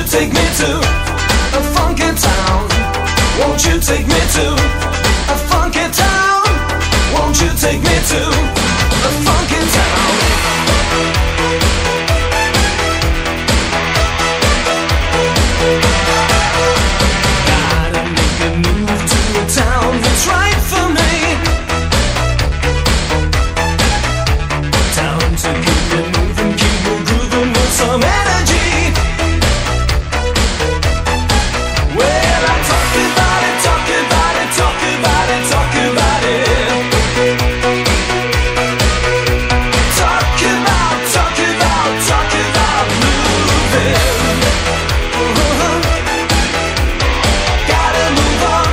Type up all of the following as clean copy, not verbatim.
take me to a funky town? Won't you take me to a funky town? Won't you take me to a funky town? Gotta make a move to a town that's right for me. Town to keep you moving, keep you grooving with some energy. Well, I talk about it, talk about it, talk about it, talk about it. Talk about moving. Gotta move on.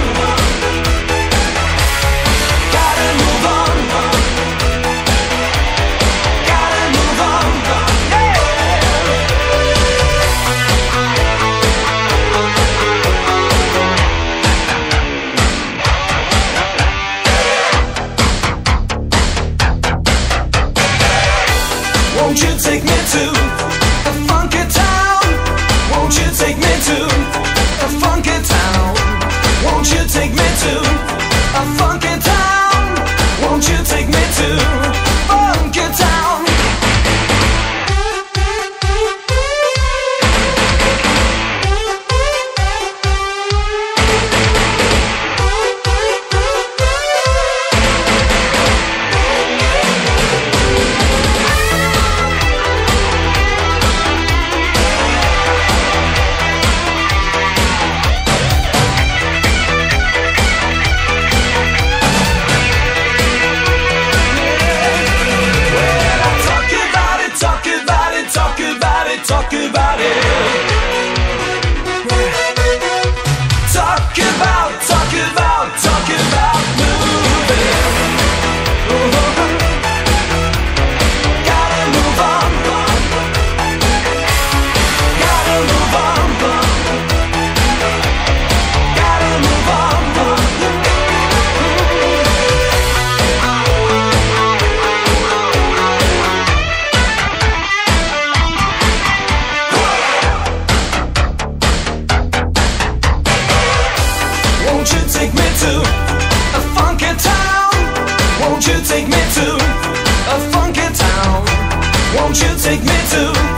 Gotta move on. Gotta move on. Won't you take me to a funky town? Won't you take me to a funky town? Won't you take me to a funky town? Won't you take me to funky town? Talk about it. Talk about moving. Gotta move on. Gotta move on. Gotta move on. Won't you take me to a funky town? Won't you take me to a funky town? Won't you take me to